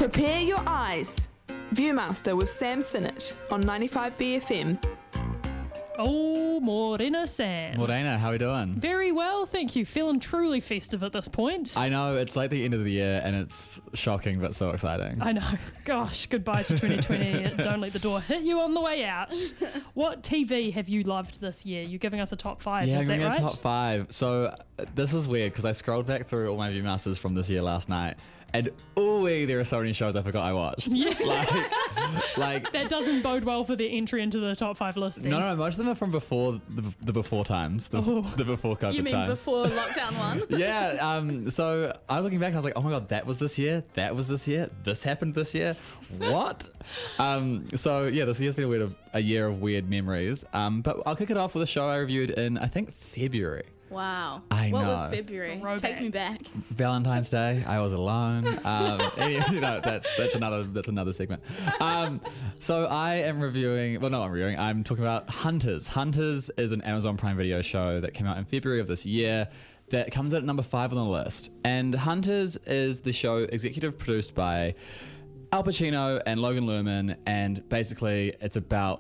Prepare your eyes. Viewmaster with Sam Sinnott on 95BFM. Oh, Morena Sam. Morena, how are we doing? Very well, thank you. Feeling truly festive at this point. I know, it's like the end of the year and it's shocking but so exciting. I know. Gosh, goodbye to 2020. Don't let the door hit you on the way out. What TV have you loved this year? You're giving us a top 5, Yeah, is that I'm right? giving a top 5. So this is weird because I scrolled back through all my Viewmasters from this year last night. And there are so many shows I forgot I watched. Yeah. like That doesn't bode well for their entry into the top 5 list then. no, most of them are from before the before times, the before COVID You mean times. before lockdown one? Yeah, so I was looking back and I was like, oh my God, that was this year, this happened this year, what? So yeah, this year's been a year of weird memories, but I'll kick it off with a show I reviewed in, I think, February. Wow. I What know. was February? Throwback. Take me back. Valentine's Day, I was alone. That's another segment. So I am I'm talking about Hunters. Hunters is an Amazon Prime Video show that came out in February of this year that comes at number 5 on the list. And Hunters is the show executive produced by Al Pacino and Logan Lerman, and basically it's about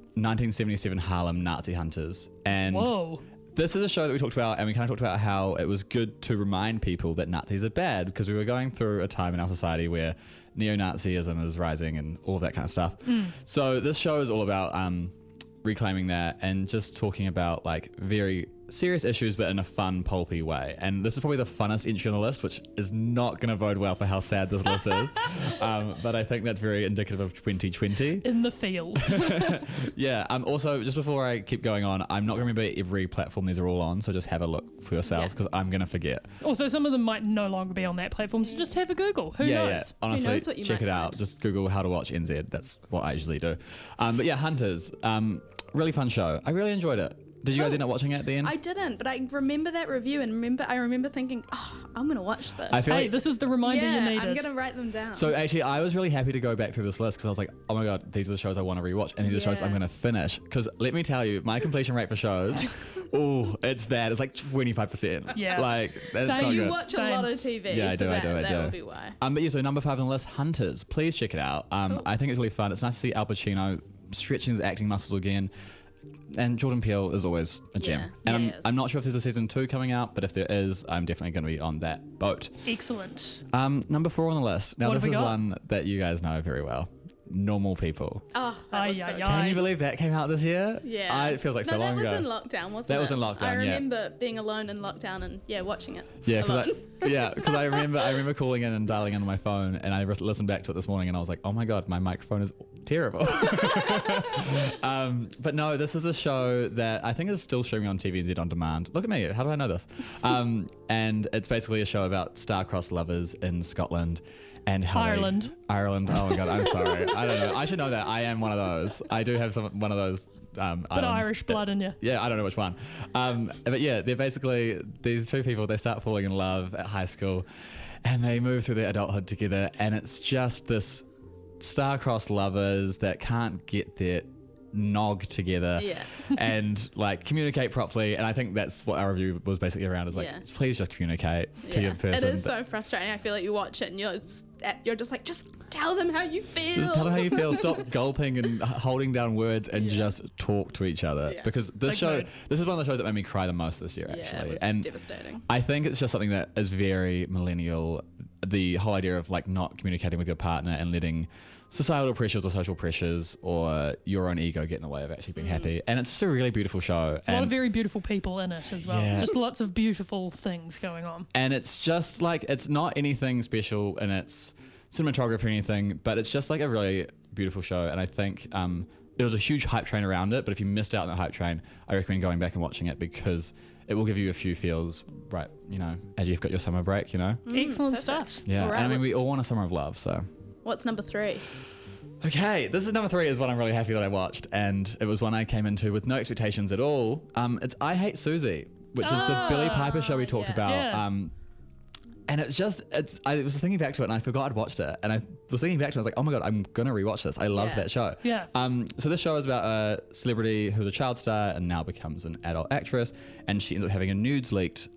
1977 Harlem Nazi hunters. And Whoa. this is a show that we talked about, and we kind of talked about how it was good to remind people that Nazis are bad, because we were going through a time in our society where neo-Nazism is rising and all that kind of stuff. So this show is all about reclaiming that and just talking about like very serious issues, but in a fun, pulpy way. And this is probably the funnest entry on the list, which is not going to bode well for how sad this list is. But I think that's very indicative of 2020. In the fields. Yeah. Also, just before I keep going on, I'm not going to remember every platform these are all on, so just have a look for yourself because I'm going to forget. Also, some of them might no longer be on that platform, so just have a Google. Who Yeah. knows? Honestly, knows what you check might it out. find. Just Google how to watch NZ. That's what I usually do. But yeah, Hunters. Really fun show. I really enjoyed it. Did you guys end up watching it at the end? I didn't, but I remember that review and I remember thinking, oh, I'm going to watch this. I feel Hey, like this is the reminder you yeah, needed. I'm going to write them down. so. Actually, I was really happy to go back through this list because I was like, "Oh my God, these are the shows I want to rewatch, and these are the shows Yeah. I'm going to finish." Because let me tell you, my completion rate for shows, it's bad. It's like 25%. Yeah. like that's So not you good. watch Same. a lot of TV. Yeah, I so do. that will be why. But yeah, so number 5 on the list, Hunters. Please check it out. Cool. I think it's really fun. It's nice to see Al Pacino stretching his acting muscles again. And Jordan Peele is always a gem. Yeah, And yeah, he is. I'm not sure if there's a season 2 coming out, but if there is, I'm definitely going to be on that boat. Excellent. Number 4 on the list. Now, What have this we is got? one that you guys know very well. Normal People. Oh, that was so Aye, good. aye, Can you aye. believe that came out this year? Yeah. It feels like so long that was ago. in lockdown, wasn't it? That was in lockdown, I yeah. remember being alone in lockdown and, watching it. Yeah, alone. because I remember calling in and dialing in on my phone, and I listened back to it this morning, and I was like, oh my God, my microphone is terrible. But no, this is a show that I think is still streaming on TVNZ on demand. Look at me, how do I know this? And it's basically a show about star-crossed lovers in Scotland. And how Ireland. Ireland. Oh my God, I'm sorry. I don't know. I should know that. I am one of those. I do have one of those. Bit islands Irish that- blood in you. Yeah, I don't know which one. But yeah, they're basically these two people, they start falling in love at high school and they move through their adulthood together, and it's just this star-crossed lovers that can't get their nog together Yeah. and like communicate properly. And I think that's what our review was basically around, is like, Yeah. please just communicate to your person. It is so frustrating. I feel like you watch it and you're just like, just tell them how you feel. Just tell them how you feel. Stop gulping and holding down words and just talk to each other. Yeah. Because this Agreed. is one of the shows that made me cry the most this year, Yeah, actually. it was and devastating. I think it's just something that is very millennial. The whole idea of like not communicating with your partner and letting societal pressures or social pressures or your own ego get in the way of actually being happy. And it's just a really beautiful show. A lot of And very beautiful people in it as well. Yeah. Just lots of beautiful things going on. And it's just like, it's not anything special in its cinematography or anything, but it's just like a really beautiful show. And I think there was a huge hype train around it, but if you missed out on that hype train, I recommend going back and watching it because it will give you a few feels, right, as you've got your summer break, Excellent perfect. stuff. Yeah, All right, and I mean, what's- we all want a summer of love, so. What's number 3? Okay, this is number 3 is one I'm really happy that I watched, and it was one I came into with no expectations at all. It's I Hate Susie, which is the Billy Piper show we talked yeah. about. Yeah. And I was thinking back to it and I forgot I'd watched it. And I was thinking back to it, I was like, oh my God, I'm going to rewatch this. I loved that show. Yeah. So this show is about a celebrity who's a child star and now becomes an adult actress. And she ends up having a nudes leaked.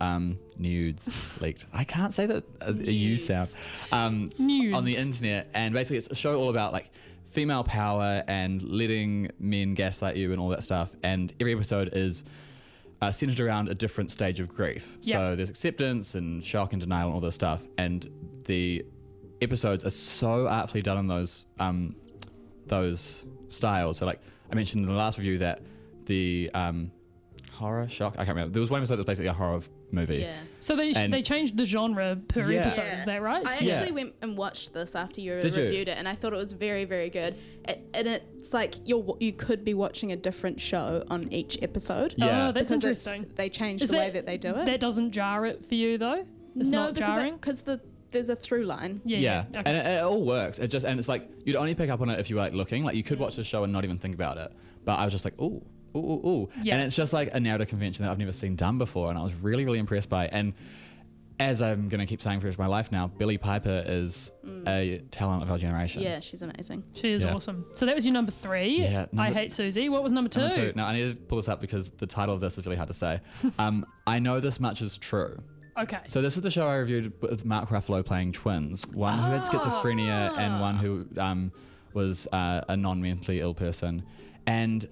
I can't say that a U sound. Nudes. On the internet. And basically it's a show all about like female power and letting men gaslight you and all that stuff. And every episode is centered around a different stage of grief. Yeah. So there's acceptance and shock and denial and all this stuff. And the episodes are so artfully done in those styles. So like I mentioned in the last review that the horror shock, I can't remember. There was one episode that was basically a horror movie. Yeah. So they changed the genre per Yeah. episode, Yeah. is that right? I Yeah. actually went and watched this after you Did you? reviewed it, and I thought it was very, very good. And it's like you could be watching a different show on each episode. Yeah. Oh, that's because interesting. they changed Is the way that they do it. That doesn't jar it for you though? It's no, not jarring? because there's a through line. Yeah. Okay. And it all works. And it's like you'd only pick up on it if you were like looking. Like you could watch the show and not even think about it. But I was just like, ooh. Yeah. And it's just like a narrative convention that I've never seen done before, and I was really, really impressed by it. And as I'm going to keep saying for the rest of my life now, Billie Piper is a talent of our generation. Yeah, she's amazing. She is Yeah. awesome. So that was your number 3. Yeah, I Hate Susie. What was number 2? Number 2. Now I need to pull this up because the title of this is really hard to say. I Know This Much Is True. Okay. So this is the show I reviewed with Mark Ruffalo playing twins. One who had schizophrenia and one who was a non-mentally ill person. And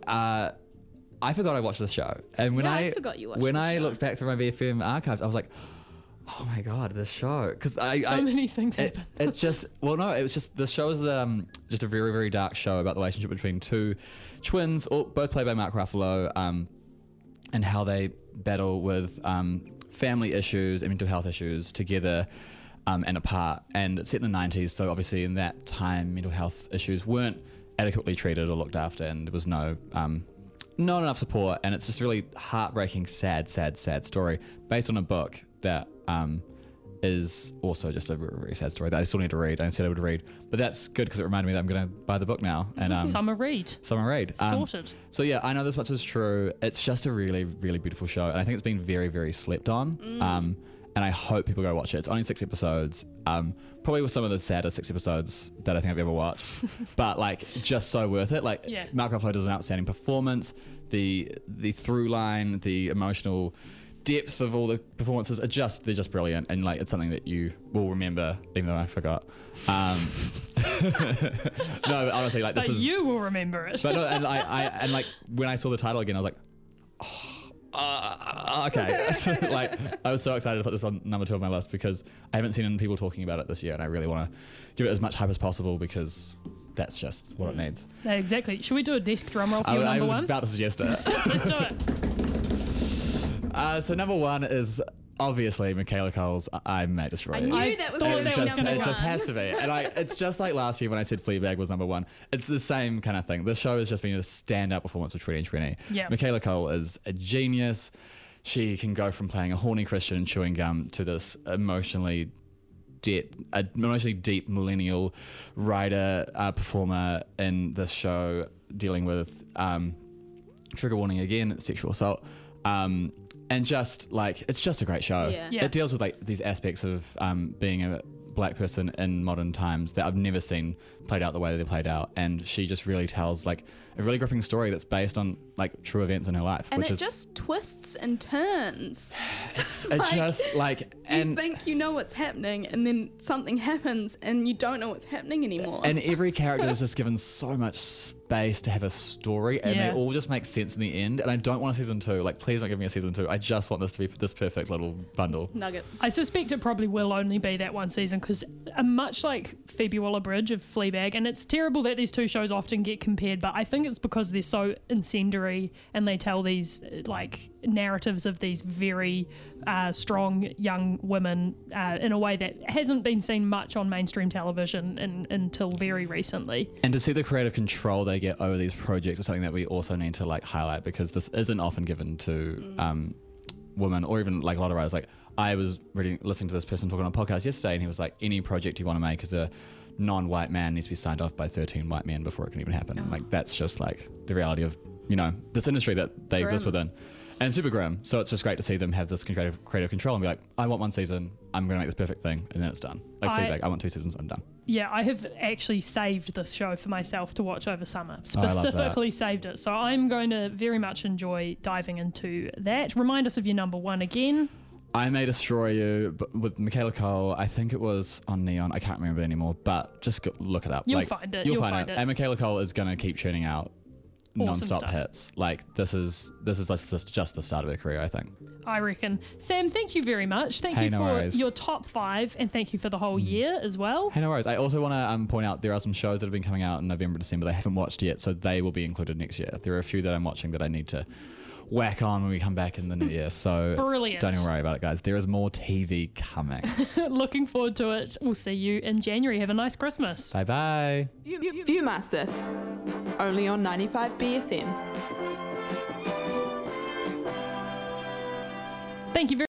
I forgot I watched this show. And when Yeah, I forgot you watched when this I show. looked back through my VFM archives, I was like, oh my God, this show. Because So many things happen. It's just, well, no, it was just, the show is just a very, very dark show about the relationship between two twins, both played by Mark Ruffalo, and how they battle with family issues and mental health issues together and apart. And it's set in the 90s, so obviously in that time, mental health issues weren't adequately treated or looked after, and there was not enough support. And it's just a really heartbreaking, sad story based on a book that is also just a very sad story that I still need to read. I said I would read, but that's good because it reminded me that I'm going to buy the book now. And Summer read. Summer read. Sorted. So yeah, I Know This Much Is True. It's just a really, really beautiful show, and I think it's been very, very slept on. And I hope people go watch it. It's only 6 episodes. Probably with some of the saddest 6 episodes that I think I've ever watched, but like just so worth it. Like Yeah. Mark Ruffalo does an outstanding performance. The through line, the emotional depth of all the performances are they're just brilliant, and like it's something that you will remember, even though I forgot. No, but honestly, like this But is. you will remember it. But no, and and like when I saw the title again, I was like, okay. Like I was so excited to put this on number 2 of my list because I haven't seen people talking about it this year, and I really want to give it as much hype as possible because that's just what it needs. Yeah, exactly. Should we do a desk drum roll for your I number was 1? about to suggest it. Let's do it. So number 1 is obviously Michaela Cole's I May Destroy I You. knew that was thought going to that be was number gonna It one. just has to be. And it's just like last year when I said Fleabag was number 1. It's the same kind of thing. This show has just been a standout performance of 2020. Yeah. Michaela Cole is a genius. She can go from playing a horny Christian and chewing gum to this emotionally deep millennial writer, performer in this show, dealing with trigger warning again, sexual assault. And just like it's just a great show. Yeah. Yeah. It deals with like these aspects of being a black person in modern times that I've never seen played out the way that they played out, and she just really tells like a really gripping story that's based on like true events in her life, And which it is just twists and turns. it's like, just like You and think you know what's happening, and then something happens, and you don't know what's happening anymore. and every character is just given so much space to have a story, and Yeah. they all just make sense in the end. And I don't want a season 2. Like, please don't give me a season 2. I just want this to be this perfect little bundle. Nugget. I suspect it probably will only be that one season because much like Phoebe Waller-Bridge of Fleabag, and it's terrible that these two shows often get compared, but I think it's because they're so incendiary and they tell these like narratives of these very strong young women in a way that hasn't been seen much on mainstream television until very recently. And to see the creative control they get over these projects is something that we also need to like highlight, because this isn't often given to women, or even like a lot of writers. Like I was listening to this person talking on a podcast yesterday, and he was like, any project you want to make as a non-white man needs to be signed off by 13 white men before it can even happen. Like that's just like the reality of, you know, this industry that they exist Grim. within. and super grim. So it's just great to see them have this creative control and be like, I want one season, I'm going to make this perfect thing, and then it's done. Like Fleabag, I want 2 seasons, I'm done. Yeah, I have actually saved this show for myself to watch over summer. I love that. Specifically saved it. So I'm going to very much enjoy diving into that. Remind us of your number 1 again. I May Destroy You with Michaela Cole. I think it was on Neon. I can't remember anymore, but just look it up. You'll find it. You'll find it. And Michaela Cole is going to keep churning out awesome non-stop stuff. hits. Like this is just the start of her career, I think. I reckon. Sam, thank you very much. Thank you no for worries. your top 5, and thank you for the whole year as well. Hey, no worries. I also want to point out there are some shows that have been coming out in November, December that I haven't watched yet, so they will be included next year. There are a few that I'm watching that I need to whack on when we come back in the new year. So Brilliant. Don't even worry about it, guys. There is more TV coming. Looking forward to it. We'll see you in January. Have a nice Christmas. Bye bye. Viewmaster, only on 95BFM. Thank you very